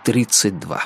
32.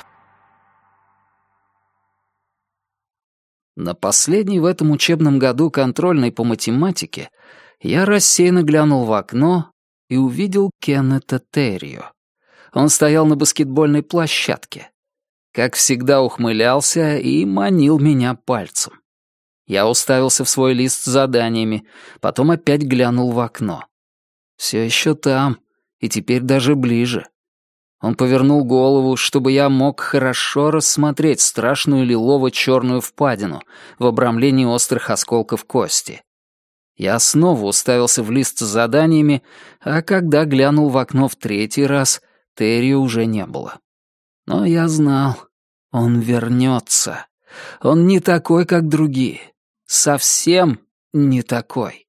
На последней в этом учебном году контрольной по математике я рассеянно глянул в окно и увидел Кеннета Террио. Он стоял на баскетбольной площадке. Как всегда ухмылялся и манил меня пальцем. Я уставился в свой лист с заданиями, потом опять глянул в окно. Все еще там, и теперь даже ближе. Он повернул голову, чтобы я мог хорошо рассмотреть страшную лилово-черную впадину в обрамлении острых осколков кости. Я снова уставился в лист с заданиями, а когда глянул в окно в третий раз, Террио уже не было. Но я знал, он вернется. Он не такой, как другие. Совсем не такой.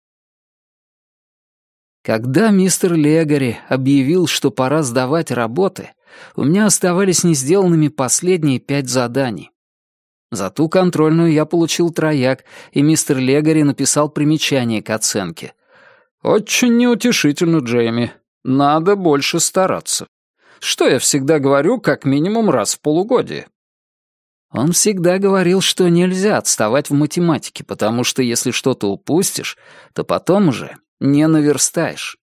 Когда мистер Легари объявил, что пора сдавать работы, у меня оставались несделанными последние 5 заданий. За ту контрольную я получил трояк, и мистер Легари написал примечание к оценке. «Очень неутешительно, Джейми. Надо больше стараться. Что я всегда говорю, как минимум раз в полугодие». Он всегда говорил, что нельзя отставать в математике, потому что если что-то упустишь, то потом уже не наверстаешь.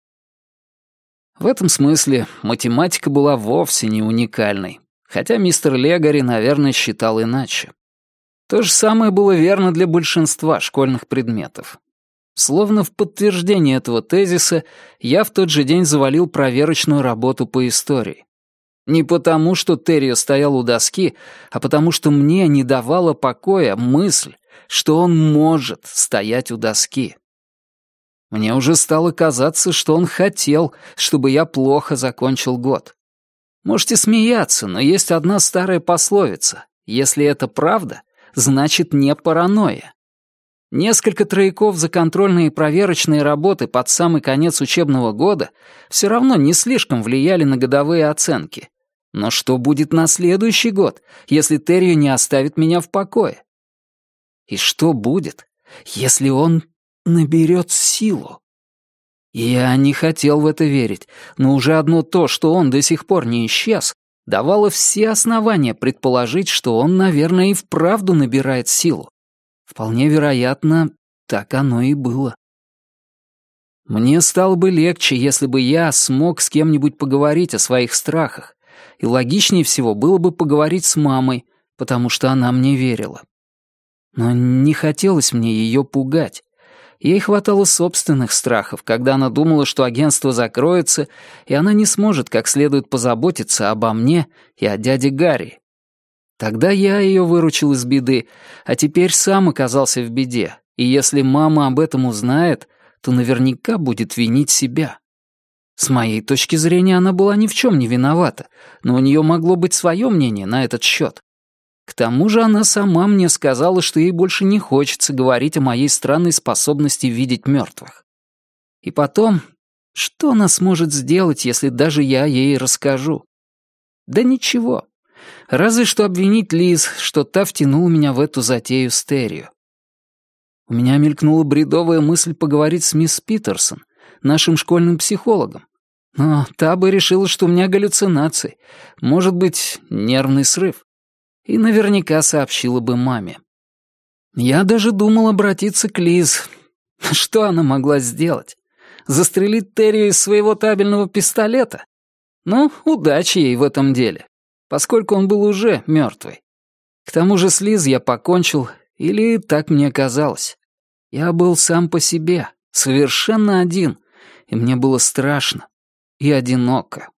В этом смысле математика была вовсе не уникальной, хотя мистер Легари, наверное, считал иначе. То же самое было верно для большинства школьных предметов. Словно в подтверждение этого тезиса, я в тот же день завалил проверочную работу по истории. Не потому, что Террио стоял у доски, а потому, что мне не давала покоя мысль, что он может стоять у доски. Мне уже стало казаться, что он хотел, чтобы я плохо закончил год. Можете смеяться, но есть одна старая пословица. Если это правда, значит не паранойя. Несколько трояков за контрольные и проверочные работы под самый конец учебного года все равно не слишком влияли на годовые оценки. Но что будет на следующий год, если Террио не оставит меня в покое? И что будет, если он наберет силу? Я не хотел в это верить, но уже одно то, что он до сих пор не исчез, давало все основания предположить, что он, наверное, и вправду набирает силу. Вполне вероятно, так оно и было. Мне стало бы легче, если бы я смог с кем-нибудь поговорить о своих страхах, и логичнее всего было бы поговорить с мамой, потому что она мне верила. Но не хотелось мне ее пугать. Ей хватало собственных страхов, когда она думала, что агентство закроется, и она не сможет как следует позаботиться обо мне и о дяде Гарри. Тогда я ее выручил из беды, а теперь сам оказался в беде, и если мама об этом узнает, то наверняка будет винить себя. С моей точки зрения, она была ни в чем не виновата, но у нее могло быть свое мнение на этот счет. К тому же она сама мне сказала, что ей больше не хочется говорить о моей странной способности видеть мертвых. И потом, что она сможет сделать, если даже я ей расскажу? Да ничего. Разве что обвинить Лиз, что та втянула меня в эту затею с Террио. У меня мелькнула бредовая мысль поговорить с мисс Питерсон, нашим школьным психологом. Но та бы решила, что у меня галлюцинации, может быть, нервный срыв. И наверняка сообщила бы маме. Я даже думал обратиться к Лиз. Что она могла сделать? Застрелить Террио из своего табельного пистолета? Ну, удачи ей в этом деле, поскольку он был уже мертвый. К тому же с Лиз я покончил, или так мне казалось. Я был сам по себе, совершенно один, и мне было страшно и одиноко.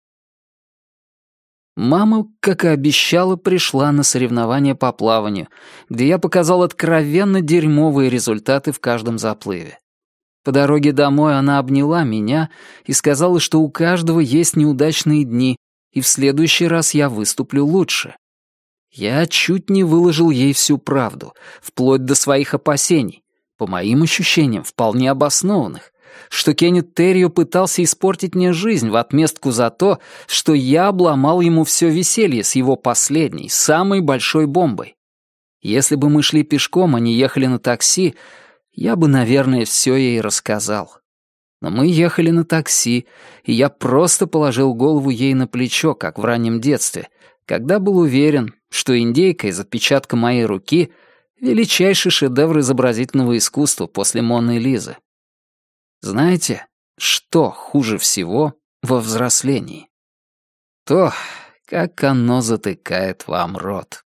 Мама, как и обещала, пришла на соревнования по плаванию, где я показал откровенно дерьмовые результаты в каждом заплыве. По дороге домой она обняла меня и сказала, что у каждого есть неудачные дни, и в следующий раз я выступлю лучше. Я чуть не выложил ей всю правду, вплоть до своих опасений, по моим ощущениям, вполне обоснованных, что Кеннет Террио пытался испортить мне жизнь в отместку за то, что я обломал ему все веселье с его последней, самой большой бомбой. Если бы мы шли пешком, а не ехали на такси, я бы, наверное, все ей рассказал. Но мы ехали на такси, и я просто положил голову ей на плечо, как в раннем детстве, когда был уверен, что индейка из отпечатка моей руки — величайший шедевр изобразительного искусства после Моны Лизы. Знаете, что хуже всего во взрослении? То, как оно затыкает вам рот.